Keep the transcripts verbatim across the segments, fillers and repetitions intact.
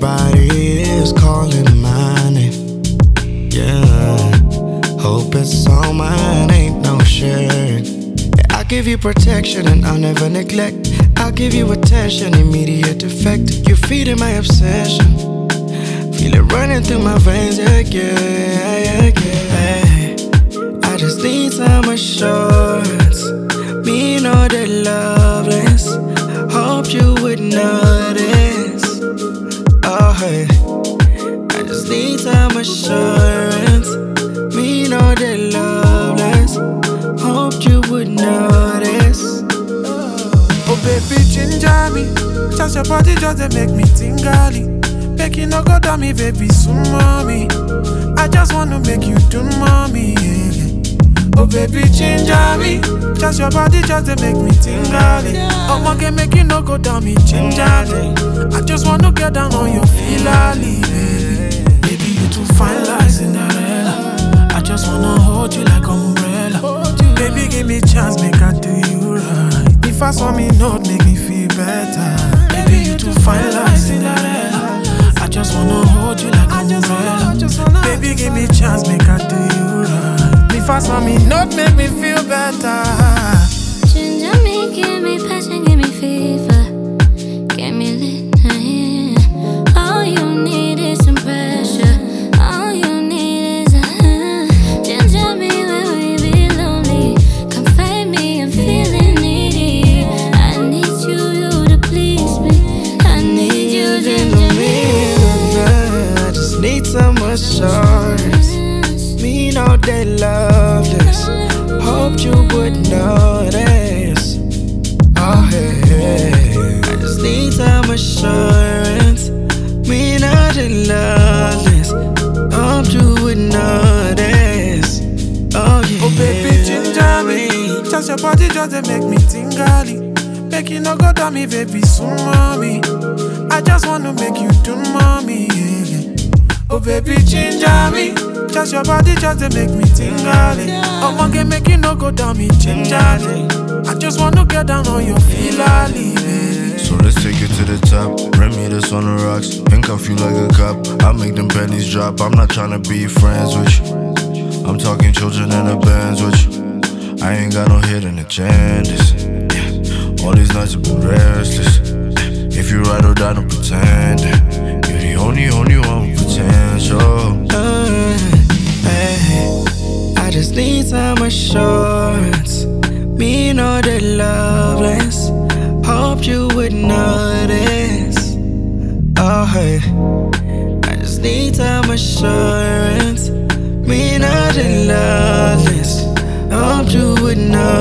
Everybody is calling my name. Yeah, hope it's all mine, ain't no shit. Yeah, I'll give you protection and I'll never neglect. I'll give you attention, immediate effect. You're feeding my obsession. Feel it running through my veins, yeah, yeah, yeah, yeah. I just need some assurance. Me know they're loveless. Hope you would notice. Oh, hey. I just need some assurance. Me know they're loveless. Hope you would notice. Oh, baby, ginger me. Just your body just they make me tingly. Make you no go down me, baby, soon, mommy. I just wanna make you do mommy, yeah. Oh, baby, ginger me. Just your body just they make me tingly. Oh, I can make you no go down me, gingerly. I just wanna get down on your feelally, baby. Baby, you too fine like Cinderella. I just wanna hold you like umbrella. Baby, give me chance, make I do you right. If I saw me note, make me feel better. Baby, you too fine like Cinderella. I just wanna hold you like umbrella. Baby, give me chance, make I do you right. If I saw me note, make me feel better. Ginger me, give me passion, give me fever. Get me lit, yeah. All you need is some pressure. All you need is a hand. Ginger me when we be lonely. Come find me, I'm feeling needy. I need you, you to please me. I need you, ginger me. I just need some assurance. Me know they loveless. Hope you would notice. Oh, hey, hey. I just need some assurance. Me know they loveless. Hope you would notice. Oh, yeah. Oh, baby, ginger me. Just your body just they make me tingly. Make you no go down me, baby, soon, mommy. I just wanna make you do mommy, yeah. Oh, baby, ginger me. Just your body just they make me tingly. Oh, I can make you no go down me, gingerly. I just wanna get down on your feelally, baby. So let's take it to the top. Bring me this on the rocks. Handcuff you like a cop. I make them pennies drop. I'm not tryna be friends with you. I'm talking children in the bands with you. I ain't got no hidden agendas. Yeah. All these nights have been restless. If you ride or die, don't pretend. You're the only, only one with potential. Uh, hey, I just need some assurance. Me know they're loveless. Hope you would notice. Oh, hey. I just need some assurance. Me know they're loveless. Hope you would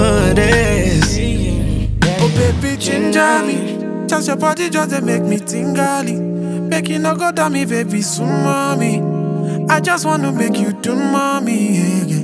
notice. Oh, baby, ginger me. Just your body just they make me tingly. Make you no go down me, baby, soon, mommy. I just wanna make you do mommy, yeah.